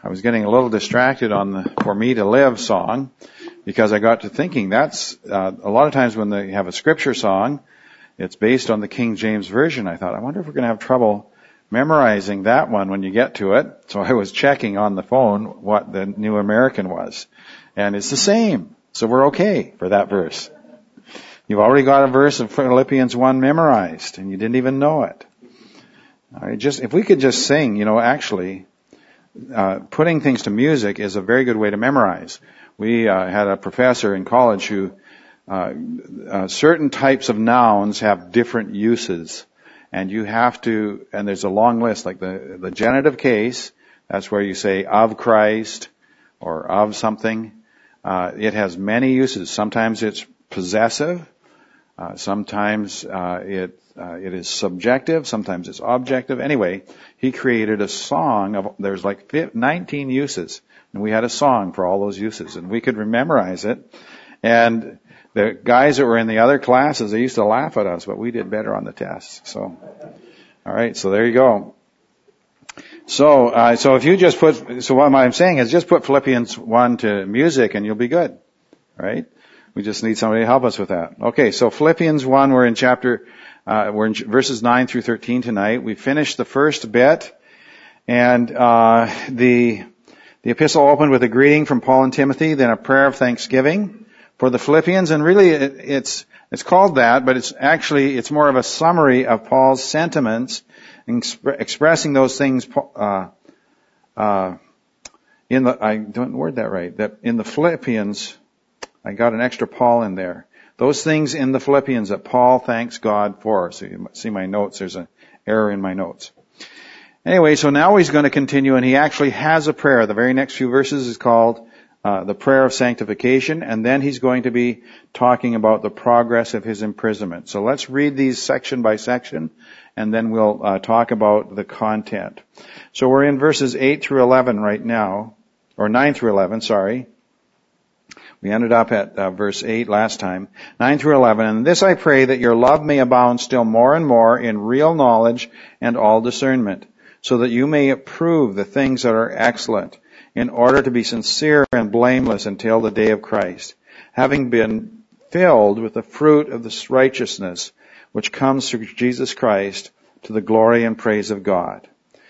I was getting a little distracted on the For Me to Live song because I got to thinking that's, a lot of times when they have a scripture song, it's based on the King James Version. I thought, I wonder if we're going to have trouble memorizing that one when you get to it. So I was checking on the phone what the New American was. And it's the same. So we're okay for that verse. You've already got a verse of Philippians 1 memorized and you didn't even know it. All right, if we could just sing, actually, putting things to music is a very good way to memorize. We had a professor in college who certain types of nouns have different uses, and you have to. And there's a long list, like the genitive case. That's where you say of Christ or of something. It has many uses. Sometimes it's possessive. Sometimes it is subjective. Sometimes it's objective. Anyway, he created a song there's like 19 uses. And we had a song for all those uses. And we could memorize it. And the guys that were in the other classes, they used to laugh at us, but we did better on the tests. So, alright, so there you go. So if you just what I'm saying is just put Philippians 1 to music and you'll be good. Right? We just need somebody to help us with that. Okay, so Philippians 1, we're in verses 9 through 13 tonight. We finished the first bit, and the epistle opened with a greeting from Paul and Timothy, then a prayer of thanksgiving for the Philippians, and really it's called that, but it's more of a summary of Paul's sentiments, expressing those things I don't word that right, that in the Philippians, I got an extra Paul in there. Those things in the Philippians that Paul thanks God for. So you see my notes, there's an error in my notes. Anyway, so now he's going to continue, and he actually has a prayer. The very next few verses is called the prayer of sanctification, and then he's going to be talking about the progress of his imprisonment. So let's read these section by section, and then we'll talk about the content. So we're in verses 8 through 11 right now, or 9 through 11, sorry. We ended up at verse 8 last time. 9 through 11. And this I pray, that your love may abound still more and more in real knowledge and all discernment, so that you may approve the things that are excellent, in order to be sincere and blameless until the day of Christ, having been filled with the fruit of this righteousness which comes through Jesus Christ, to the glory and praise of God.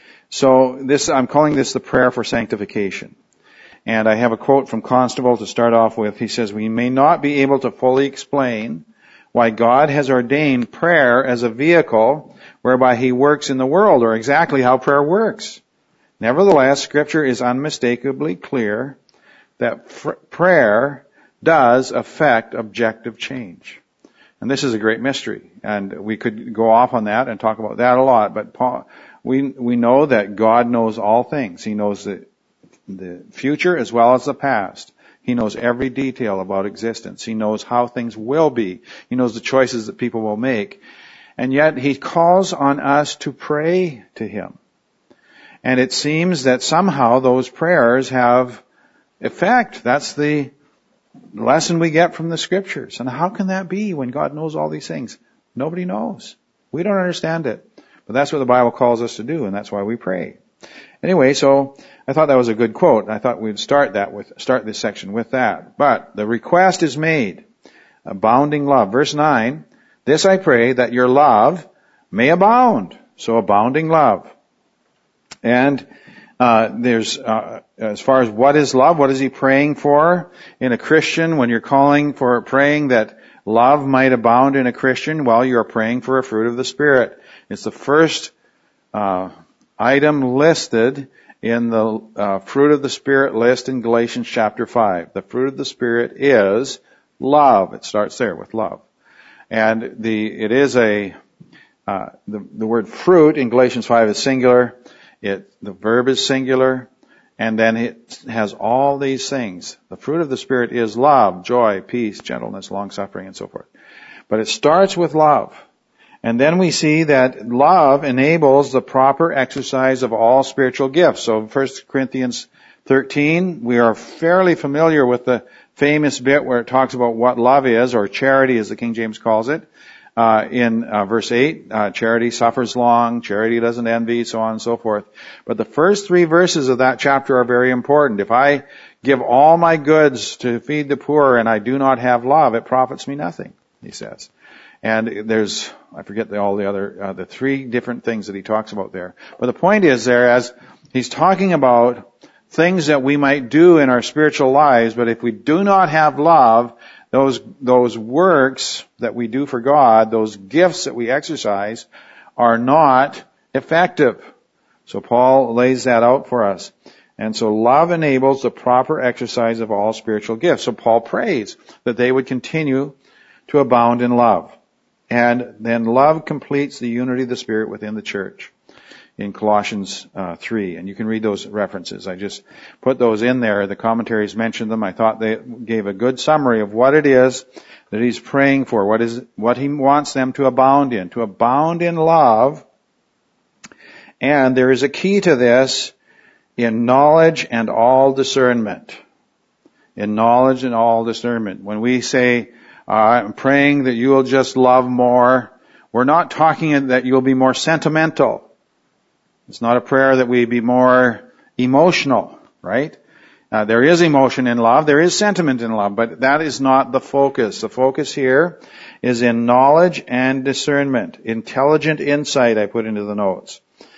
So I'm calling this the prayer for sanctification. And I have a quote from Constable to start off with. He says, we may not be able to fully explain why God has ordained prayer as a vehicle whereby he works in the world, or exactly how prayer works. Nevertheless, Scripture is unmistakably clear that prayer does affect objective change. And this is a great mystery. And we could go off on that and talk about that a lot. But we know that God knows all things. He knows the future as well as the past. He knows every detail about existence. He knows how things will be. He knows the choices that people will make. And yet he calls on us to pray to him. And it seems that somehow those prayers have effect. That's the lesson we get from the Scriptures. And how can that be when God knows all these things? Nobody knows. We don't understand it. But that's what the Bible calls us to do, and that's why we pray. Anyway, so I thought that was a good quote. I thought we'd start this section with that. But the request is made. Abounding love. Verse 9, this I pray, that your love may abound. So abounding love. And there's as far as what is love, what is he praying for in a Christian? When you're praying that love might abound in a Christian, well, you're praying for a fruit of the Spirit. It's the first item listed in the fruit of the Spirit list in Galatians chapter 5. The fruit of the Spirit is love. It starts there with love. And it is the word fruit in Galatians 5 is singular. The verb is singular. And then it has all these things. The fruit of the Spirit is love, joy, peace, gentleness, long-suffering, and so forth. But it starts with love. And then we see that love enables the proper exercise of all spiritual gifts. So 1 Corinthians 13, we are fairly familiar with the famous bit where it talks about what love is, or charity as the King James calls it. in verse 8, charity suffers long, charity doesn't envy, so on and so forth. But the first 3 verses of that chapter are very important. If I give all my goods to feed the poor and I do not have love, it profits me nothing, he says. And there's, I forget the 3 different things that he talks about there. But the point is there, as he's talking about things that we might do in our spiritual lives, but if we do not have love, those works that we do for God, those gifts that we exercise, are not effective. So Paul lays that out for us. And so love enables the proper exercise of all spiritual gifts. So Paul prays that they would continue to abound in love. And then love completes the unity of the Spirit within the church in Colossians 3. And you can read those references. I just put those in there. The commentaries mentioned them. I thought they gave a good summary of what it is that he's praying for, what he wants them to abound in love. And there is a key to this in knowledge and all discernment. In knowledge and all discernment. When we say, I'm praying that you will just love more, we're not talking that you'll be more sentimental. It's not a prayer that we be more emotional, right? There is emotion in love, there is sentiment in love, but that is not the focus. The focus here is in knowledge and discernment. Intelligent insight, I put into the notes.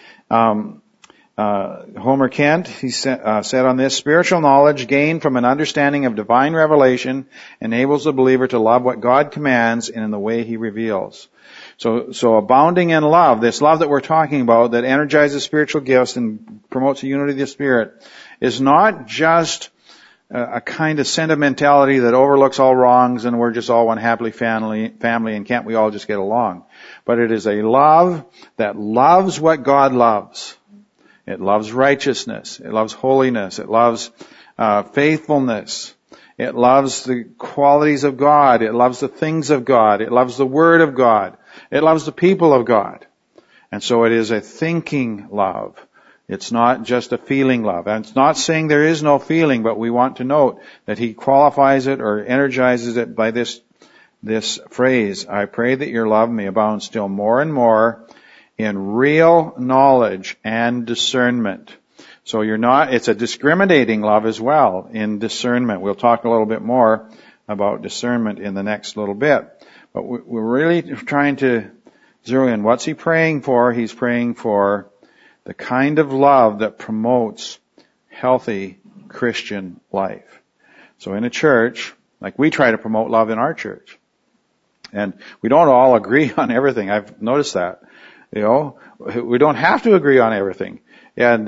Homer Kent, he said on this, spiritual knowledge gained from an understanding of divine revelation enables the believer to love what God commands and in the way he reveals. So abounding in love, this love that we're talking about that energizes spiritual gifts and promotes the unity of the Spirit, is not just a kind of sentimentality that overlooks all wrongs and we're just all one happy family and can't we all just get along. But it is a love that loves what God loves. It loves righteousness. It loves holiness. It loves faithfulness. It loves the qualities of God. It loves the things of God. It loves the Word of God. It loves the people of God. And so it is a thinking love. It's not just a feeling love. And it's not saying there is no feeling, but we want to note that he qualifies it or energizes it by this phrase, I pray that your love may abound still more and more in real knowledge and discernment. So it's a discriminating love as well in discernment. We'll talk a little bit more about discernment in the next little bit. But we're really trying to zero in. What's he praying for? He's praying for the kind of love that promotes healthy Christian life. So in a church, like we try to promote love in our church. And we don't all agree on everything. I've noticed that. We don't have to agree on everything. And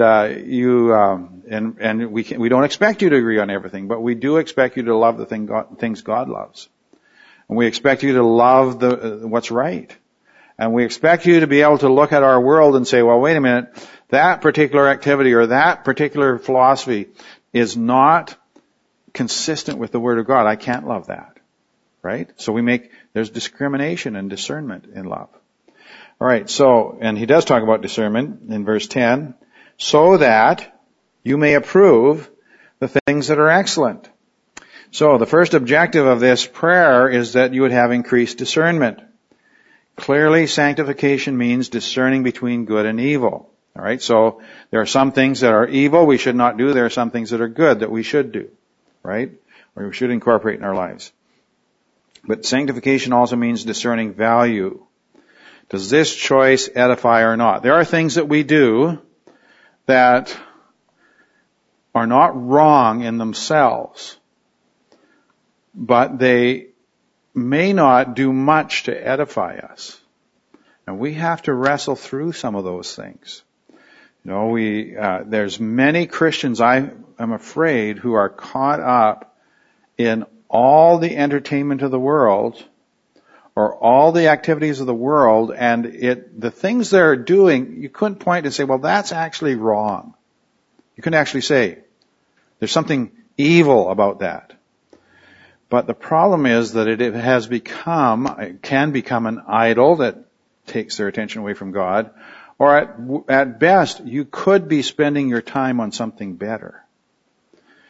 we don't expect you to agree on everything, but we do expect you to love the things God loves. And we expect you to love what's right. And we expect you to be able to look at our world and say, well, wait a minute, that particular activity or that particular philosophy is not consistent with the Word of God. I can't love that. Right? So there's discrimination and discernment in love. Alright, and he does talk about discernment in verse 10, so that you may approve the things that are excellent. So the first objective of this prayer is that you would have increased discernment. Clearly, sanctification means discerning between good and evil. Alright, so there are some things that are evil we should not do. There are some things that are good that we should do. Right? Or we should incorporate in our lives. But sanctification also means discerning value. Does this choice edify or not? There are things that we do that are not wrong in themselves, but they may not do much to edify us. And we have to wrestle through some of those things. There's many Christians, I am afraid, who are caught up in all the entertainment of the world or all the activities of the world, and the things they're doing, you couldn't point and say, well, that's actually wrong. You couldn't actually say, there's something evil about that. But the problem is that it can become an idol that takes their attention away from God, or at best, you could be spending your time on something better.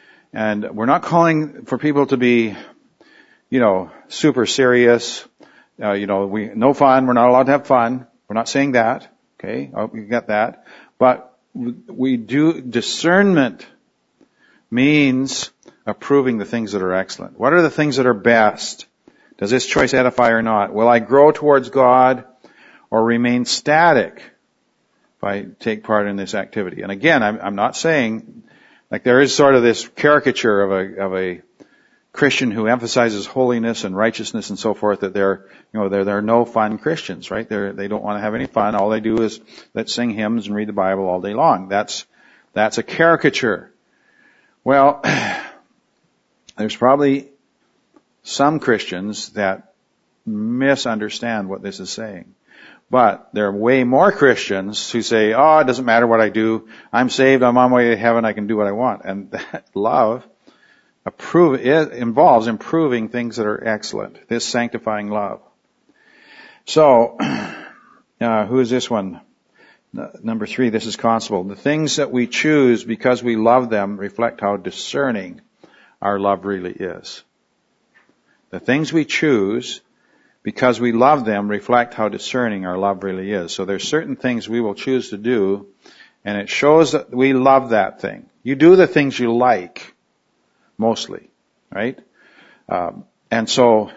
And we're not calling for people to be, super serious, no fun. We're not allowed to have fun. We're not saying that. Okay. You get that. But we do, discernment means approving the things that are excellent. What are the things that are best? Does this choice edify or not? Will I grow towards God or remain static if I take part in this activity? And again, I'm not saying, like, there is sort of this caricature of a Christian who emphasizes holiness and righteousness and so forth, that they're no fun Christians, right? They don't want to have any fun. All they do is let's sing hymns and read the Bible all day long. That's a caricature. Well, there's probably some Christians that misunderstand what this is saying. But there are way more Christians who say, oh, it doesn't matter what I do. I'm saved. I'm on my way to heaven. I can do what I want. And that love it involves improving things that are excellent. This sanctifying love. So, who is this one? Number 3, this is Constable. The things that we choose because we love them reflect how discerning our love really is. The things we choose because we love them reflect how discerning our love really is. So there's certain things we will choose to do, and it shows that we love that thing. You do the things you like, mostly, right? And so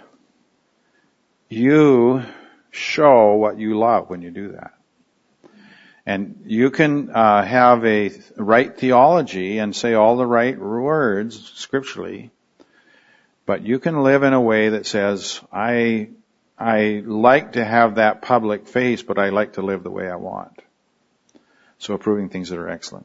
you show what you love when you do that. And you can have a right theology and say all the right words scripturally, but you can live in a way that says, I like to have that public face, but I like to live the way I want. So approving things that are excellent.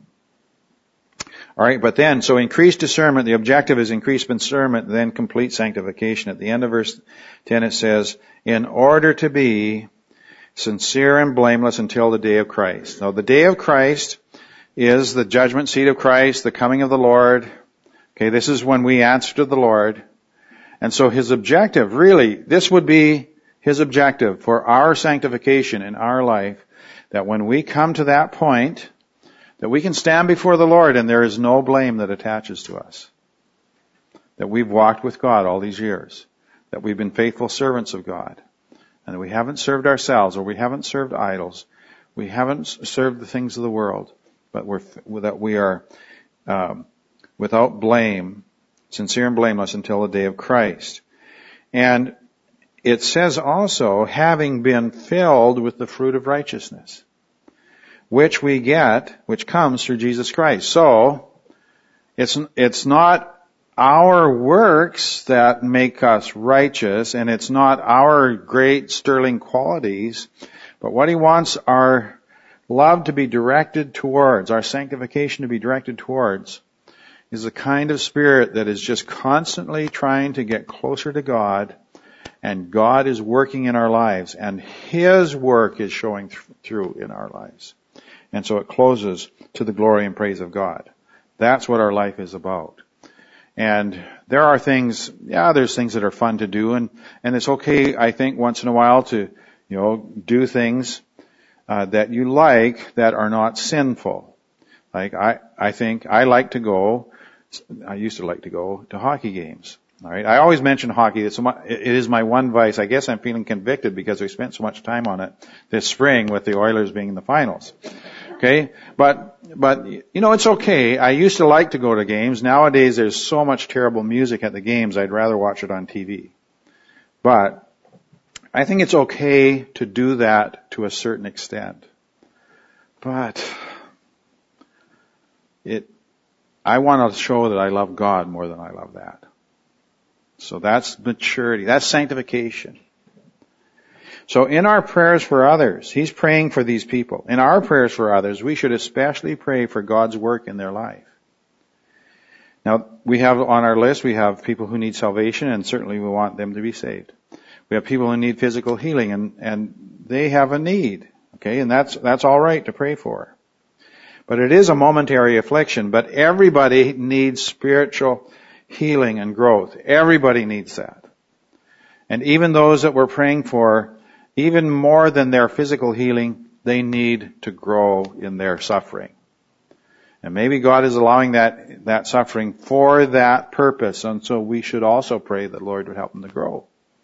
All right, but then, so increased discernment, the objective is increased discernment, then complete sanctification. At the end of verse 10 it says, in order to be sincere and blameless until the day of Christ. Now the day of Christ is the judgment seat of Christ, the coming of the Lord. Okay, this is when we answer to the Lord. And so his objective, really, this would be his objective for our sanctification in our life, that when we come to that point, that we can stand before the Lord and there is no blame that attaches to us. That we've walked with God all these years. That we've been faithful servants of God. And that we haven't served ourselves, or we haven't served idols. We haven't served the things of the world. But that we are without blame, sincere and blameless until the day of Christ. And it says also, having been filled with the fruit of righteousness, which we get, which comes through Jesus Christ. So, it's not our works that make us righteous, and it's not our great sterling qualities, but what he wants our love to be directed towards, our sanctification to be directed towards, is the kind of spirit that is just constantly trying to get closer to God, and God is working in our lives, and his work is showing through in our lives. And so it closes to the glory and praise of God. That's what our life is about. And there are things, there's things that are fun to do, and it's okay, I think, once in a while to, do things that you like that are not sinful. Like I think I used to like to go to hockey games. All right, I always mention hockey. It is my one vice. I guess I'm feeling convicted because we spent so much time on it this spring with the Oilers being in the finals. Okay, but it's okay. I used to like to go to games. Nowadays there's so much terrible music at the games, I'd rather watch it on TV. But I think it's okay to do that to a certain extent. But I want to show that I love God more than I love that. So that's maturity. That's sanctification. So in our prayers for others, he's praying for these people. In our prayers for others, we should especially pray for God's work in their life. Now, we have on our list, we have people who need salvation, and certainly we want them to be saved. We have people who need physical healing, and they have a need. Okay, and that's all right to pray for. But it is a momentary affliction, but everybody needs spiritual healing and growth. Everybody needs that. And even those that we're praying for, even more than their physical healing, they need to grow in their suffering. And maybe God is allowing that suffering for that purpose, and so we should also pray that the Lord would help them to grow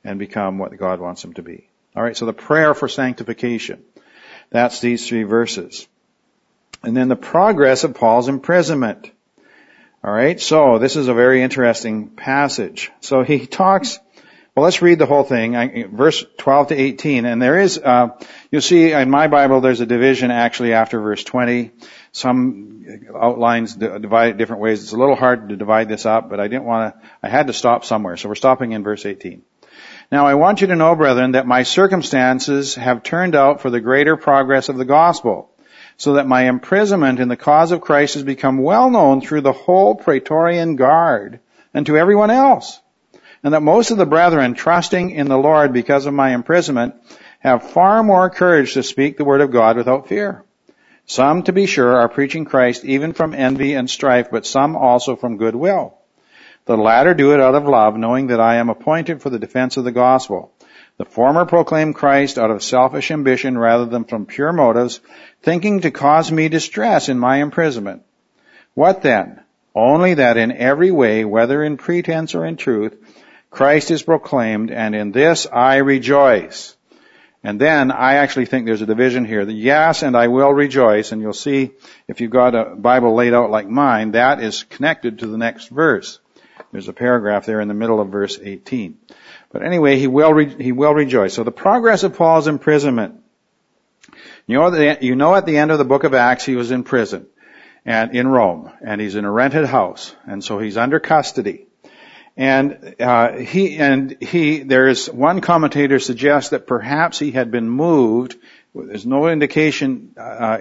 and become what God wants them to be. All right, so the prayer for sanctification. That's these 3 verses. And then the progress of Paul's imprisonment. All right, so this is a very interesting passage. So he talks, well, let's read the whole thing, verse 12 to 18. And there is, you'll see in my Bible there's a division actually after verse 20. Some outlines divide it different ways. It's a little hard to divide this up, but I had to stop somewhere. So we're stopping in verse 18. Now I want you to know, brethren, that my circumstances have turned out for the greater progress of the gospel, so that my imprisonment in the cause of Christ has become well known through the whole Praetorian Guard and to everyone else, and that most of the brethren, trusting in the Lord because of my imprisonment, have far more courage to speak the word of God without fear. Some, to be sure, are preaching Christ even from envy and strife, but some also from good will. The latter do it out of love, knowing that I am appointed for the defense of the gospel. The former proclaim Christ out of selfish ambition rather than from pure motives, thinking to cause me distress in my imprisonment. What then? Only that in every way, whether in pretense or in truth, Christ is proclaimed, and in this I rejoice. And then I actually think there's a division here. Yes, and I will rejoice. And you'll see if you've got a Bible laid out like mine, that is connected to the next verse. There's a paragraph there in the middle of verse 18. But anyway, he will rejoice. So the progress of Paul's imprisonment. You know at the end of the book of Acts, he was in prison and in Rome, and he's in a rented house. And so he's under custody. And there's one commentator suggests that perhaps he had been moved. There's no indication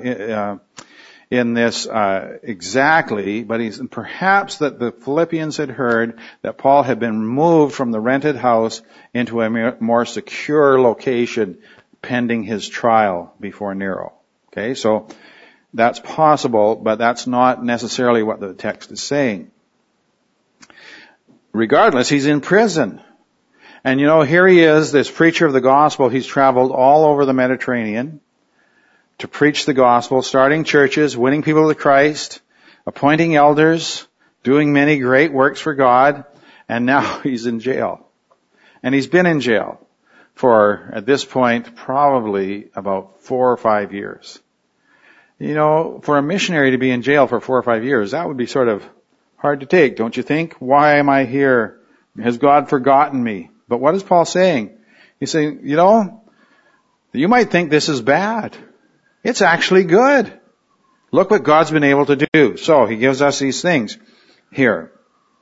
in this exactly, but perhaps that the Philippians had heard that Paul had been moved from the rented house into a more secure location pending his trial before Nero. Okay, so that's possible, but that's not necessarily what the text is saying. Regardless, he's in prison. And here he is, this preacher of the gospel. He's traveled all over the Mediterranean to preach the gospel, starting churches, winning people to Christ, appointing elders, doing many great works for God, and now he's in jail. And he's been in jail for, at this point, probably about 4 or 5 years. For a missionary to be in jail for 4 or 5 years, that would be sort of hard to take, don't you think? Why am I here? Has God forgotten me? But what is Paul saying? He's saying, you might think this is bad. It's actually good. Look what God's been able to do. So he gives us these things here.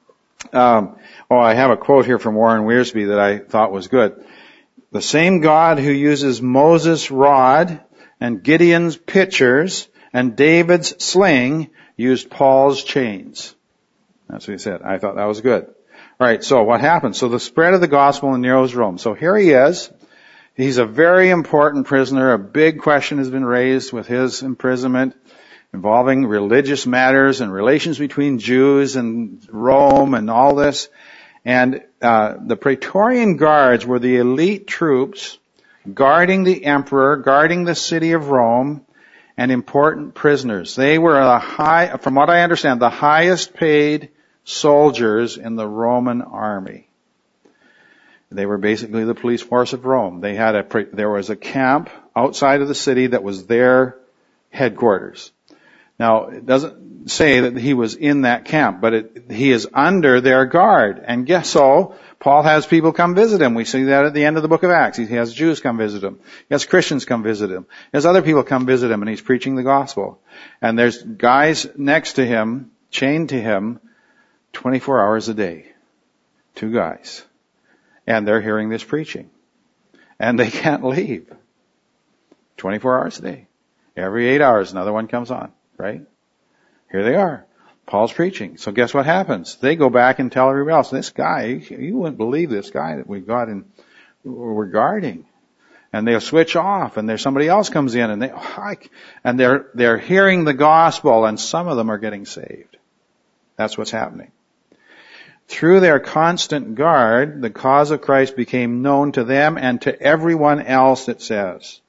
I have a quote here from Warren Wiersbe that I thought was good. The same God who uses Moses' rod and Gideon's pitchers and David's sling used Paul's chains. That's what he said. I thought that was good. All right, so what happened? So the spread of the gospel in Nero's Rome. So here he is. He's a very important prisoner. A big question has been raised with his imprisonment involving religious matters and relations between Jews and Rome and all this. And the Praetorian Guards were the elite troops guarding the emperor, guarding the city of Rome, and important prisoners. They were from what I understand, the highest paid soldiers in the Roman army. They were basically the police force of Rome. There was a camp outside of the city that was their headquarters. Now, it doesn't say that he was in that camp, but he is under their guard. And Paul has people come visit him. We see that at the end of the book of Acts. He has Jews come visit him. He has Christians come visit him. He has other people come visit him, and he's preaching the gospel. And there's guys next to him, chained to him, 24 hours a day. 2 guys. And they're hearing this preaching. And they can't leave. 24 hours a day. Every 8 hours, another one comes on, right? Here they are. Paul's preaching. So guess what happens? They go back and tell everybody else, this guy, you wouldn't believe this guy that we've got we're guarding. And they'll switch off, and there's somebody else comes in, and they're hearing the gospel, and some of them are getting saved. That's what's happening. Through their constant guard, the cause of Christ became known to them and to everyone else, it says.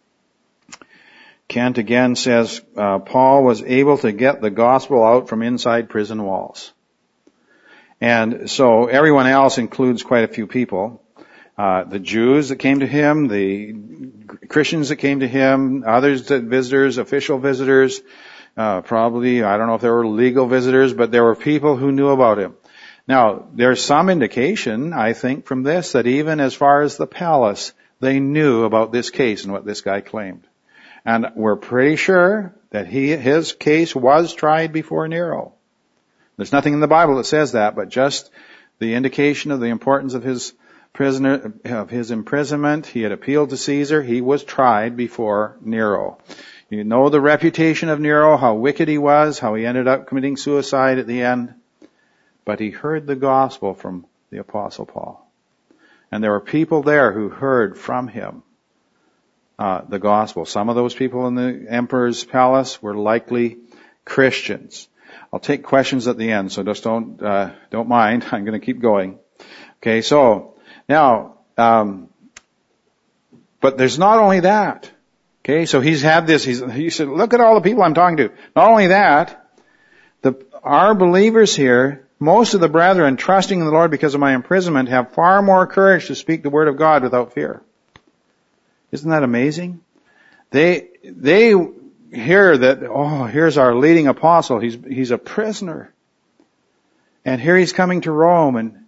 Kent again says, Paul was able to get the gospel out from inside prison walls. And so everyone else includes quite a few people. The Jews that came to him, the Christians that came to him, others that visitors, official visitors, probably, I don't know if there were legal visitors, but there were people who knew about him. Now, there's some indication, I think, from this that even as far as the palace, they knew about this case and what this guy claimed. And we're pretty sure that his case was tried before Nero. There's nothing in the Bible that says that, but just the indication of the importance of his imprisonment. He had appealed to Caesar. He was tried before Nero. You know the reputation of Nero, how wicked he was, how he ended up committing suicide at the end. But he heard the gospel from the Apostle Paul. And there were people there who heard from him the gospel. Some of those people in the emperor's palace were likely Christians. I'll take questions at the end, so just don't mind. I'm going to keep going. Okay, so now, but there's not only that. Okay, so he's had this. He said, look at all the people I'm talking to. Not only that, our believers here, most of the brethren, trusting in the Lord because of my imprisonment, have far more courage to speak the word of God without fear. Isn't that amazing? They hear that, oh, here's our leading apostle. He's a prisoner. And here he's coming to Rome, and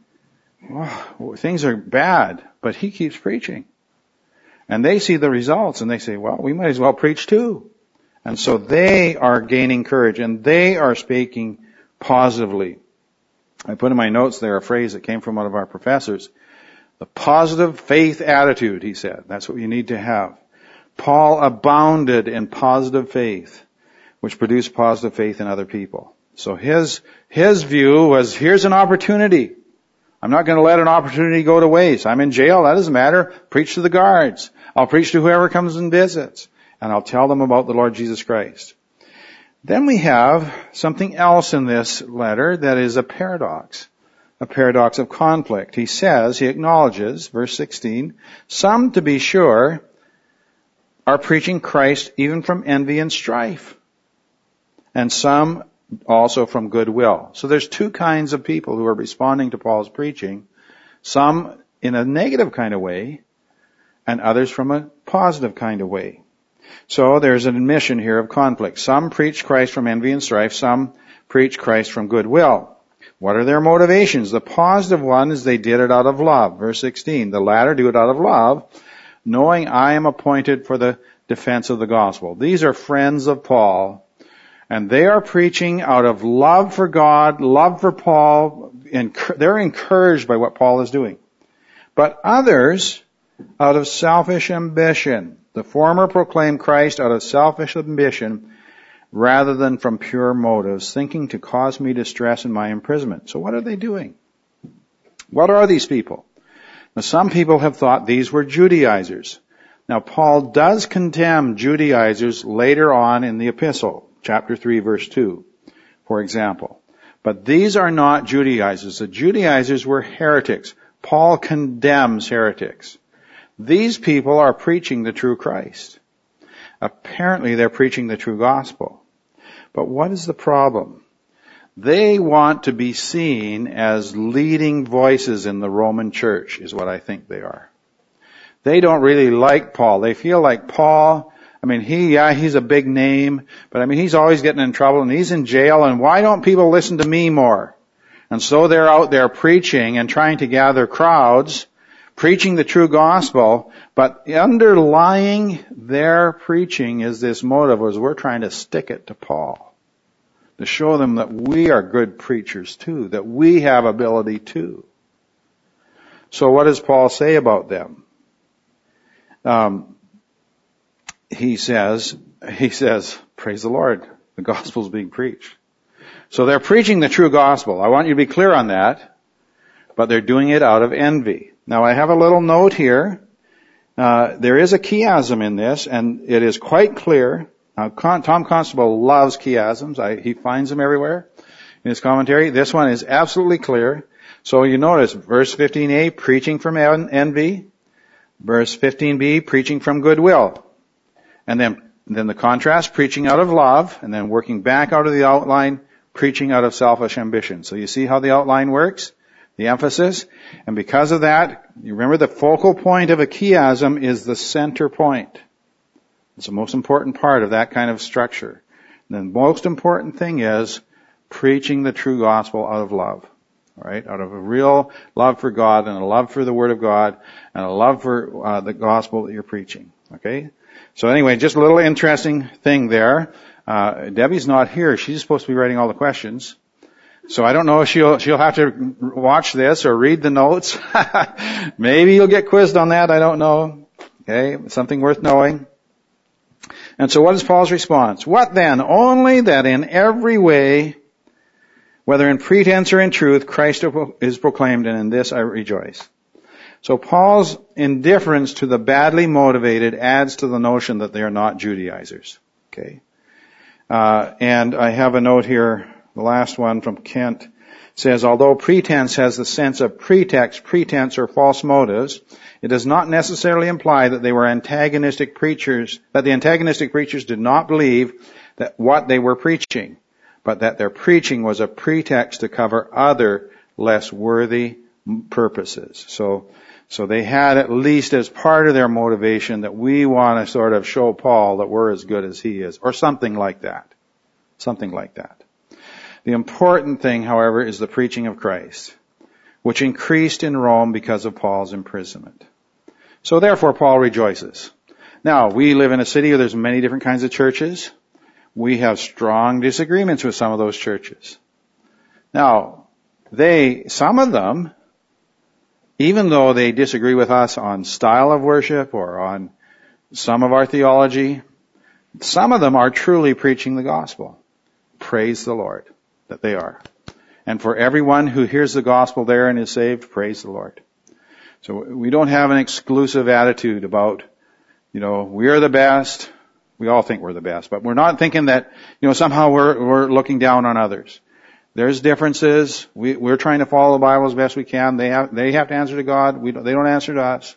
things are bad, but he keeps preaching. And they see the results, and they say, well, we might as well preach too. And so they are gaining courage, and they are speaking positively. I put in my notes there a phrase that came from one of our professors. The positive faith attitude, he said. That's what you need to have. Paul abounded in positive faith, which produced positive faith in other people. So his view was, here's an opportunity. I'm not going to let an opportunity go to waste. I'm in jail. That doesn't matter. Preach to the guards. I'll preach to whoever comes and visits. And I'll tell them about the Lord Jesus Christ. Then we have something else in this letter that is a paradox of conflict. He acknowledges, verse 16, some, to be sure, are preaching Christ even from envy and strife, and some also from goodwill. So there's two kinds of people who are responding to Paul's preaching, some in a negative kind of way, and others from a positive kind of way. So there's an admission here of conflict. Some preach Christ from envy and strife, some preach Christ from goodwill. What are their motivations? The positive one is they did it out of love. Verse 16, the latter do it out of love, knowing I am appointed for the defense of the gospel. These are friends of Paul, and they are preaching out of love for God, love for Paul, and they're encouraged by what Paul is doing. But others, out of selfish ambition. The former proclaim Christ out of selfish ambition rather than from pure motives, thinking to cause me distress in my imprisonment. So what are they doing? What are these people? Now, some people have thought these were Judaizers. Now, Paul does condemn Judaizers later on in the epistle, chapter 3, verse 2, for example. But these are not Judaizers. The Judaizers were heretics. Paul condemns heretics. These people are preaching the true Christ. Apparently, they're preaching the true gospel. But what is the problem? They want to be seen as leading voices in the Roman church, is what I think they are. They don't really like Paul. They feel like Paul, he's a big name, but he's always getting in trouble and he's in jail, and why don't people listen to me more? And so they're out there preaching and trying to gather crowds, preaching the true gospel, but underlying their preaching is this motive, was we're trying to stick it to Paul, to show them that we are good preachers too, that we have ability too. So what does Paul say about them? He says, praise the Lord, the gospel's being preached. So they're preaching the true gospel. I want you to be clear on that, but they're doing it out of envy. Now I have a little note here. There is a chiasm in this, and it is quite clear. Now, Tom Constable loves chiasms. He finds them everywhere in his commentary. This one is absolutely clear. So you notice, verse 15a, preaching from envy. Verse 15b, preaching from goodwill. And then the contrast, preaching out of love, and then working back out of the outline, preaching out of selfish ambition. So you see how the outline works? the emphasis. And because of that, you remember the focal point of a chiasm is the center point. It's the most important part of that kind of structure. And the most important thing is preaching the true gospel out of love. All right? Out of a real love for God and a love for the Word of God and a love for the gospel that you're preaching. Okay? So anyway, just a little interesting thing there. Debbie's not here. She's supposed to be writing all the questions. So I don't know if she'll have to watch this or read the notes. Maybe you'll get quizzed on that. I don't know. Okay? Something worth knowing. And so what is Paul's response? What then? Only that in every way, whether in pretense or in truth, Christ is proclaimed, and in this I rejoice. So Paul's indifference to the badly motivated adds to the notion that they are not Judaizers. Okay. And I have a note here, the last one from Kent, says, although pretense has the sense of pretext, pretense, or false motives, it does not necessarily imply that they were antagonistic preachers, that the antagonistic preachers did not believe that what they were preaching, but that their preaching was a pretext to cover other less worthy purposes. So they had at least as part of their motivation that we want to sort of show Paul that we're as good as he is, or something like that. Something like that. The important thing, however, is the preaching of Christ, which increased in Rome because of Paul's imprisonment. So therefore, Paul rejoices. Now, we live in a city where there's many different kinds of churches. We have strong disagreements with some of those churches. Now, some of them, even though they disagree with us on style of worship or on some of our theology, some of them are truly preaching the gospel. Praise the Lord that they are. And for everyone who hears the gospel there and is saved, praise the Lord. So we don't have an exclusive attitude about, we're the best. We all think we're the best, but we're not thinking that, somehow we're looking down on others. There's differences. We're trying to follow the Bible as best we can. They have to answer to God. They don't answer to us.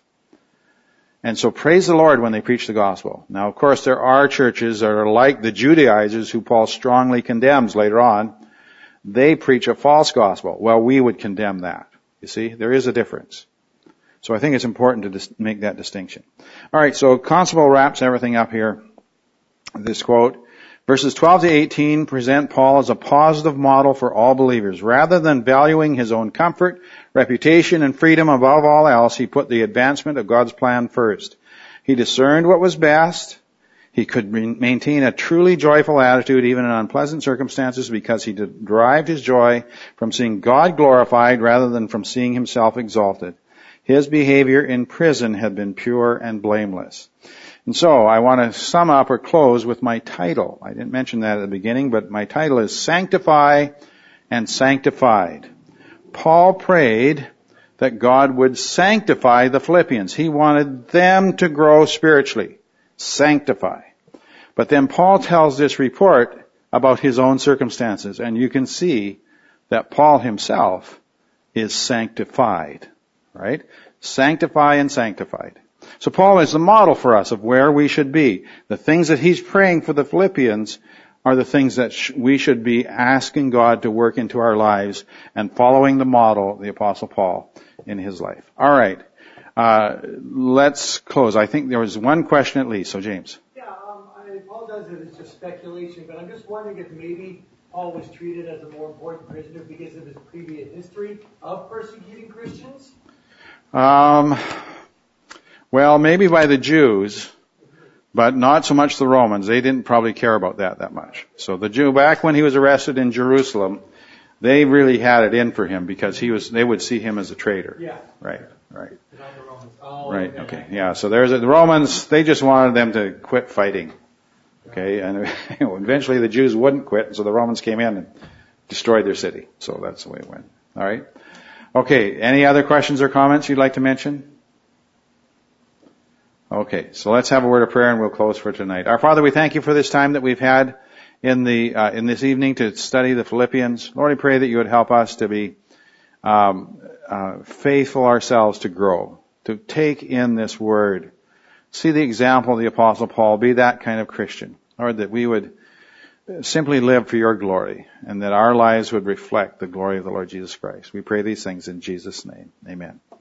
And so praise the Lord when they preach the gospel. Now, of course, there are churches that are like the Judaizers who Paul strongly condemns later on. They preach a false gospel. Well, we would condemn that. You see, there is a difference. So I think it's important to make that distinction. All right, so Constable wraps everything up here. This quote, verses 12 to 18 present Paul as a positive model for all believers. Rather than valuing his own comfort, reputation, and freedom above all else, he put the advancement of God's plan first. He discerned what was best. He could maintain a truly joyful attitude even in unpleasant circumstances because he derived his joy from seeing God glorified rather than from seeing himself exalted. His behavior in prison had been pure and blameless. And so I want to sum up or close with my title. I didn't mention that at the beginning, but my title is Sanctify and Sanctified. Paul prayed that God would sanctify the Philippians. He wanted them to grow spiritually. Sanctify. But then Paul tells this report about his own circumstances, and you can see that Paul himself is sanctified. Right? Sanctify and sanctified. So Paul is the model for us of where we should be. The things that he's praying for the Philippians are the things that we should be asking God to work into our lives and following the model, the Apostle Paul, in his life. All right. Let's close. I think there was one question at least. So James. Yeah, I apologize if it's just speculation, but I'm just wondering if maybe Paul was treated as a more important prisoner because of his previous history of persecuting Christians? Well, maybe by the Jews, but not so much the Romans. They didn't probably care about that much. So the Jew, back when he was arrested in Jerusalem, they really had it in for him because they would see him as a traitor. Yeah. Right. Not the Romans. Oh, right. Okay. Yeah. So the Romans, they just wanted them to quit fighting. Okay. And eventually the Jews wouldn't quit, so the Romans came in and destroyed their city. So that's the way it went. All right. Okay. Any other questions or comments you'd like to mention? Okay, so let's have a word of prayer and we'll close for tonight. Our Father, we thank you for this time that we've had in this evening to study the Philippians. Lord, I pray that you would help us to be faithful ourselves to grow, to take in this word, see the example of the Apostle Paul, be that kind of Christian. Lord, that we would simply live for your glory, and that our lives would reflect the glory of the Lord Jesus Christ. We pray these things in Jesus' name. Amen.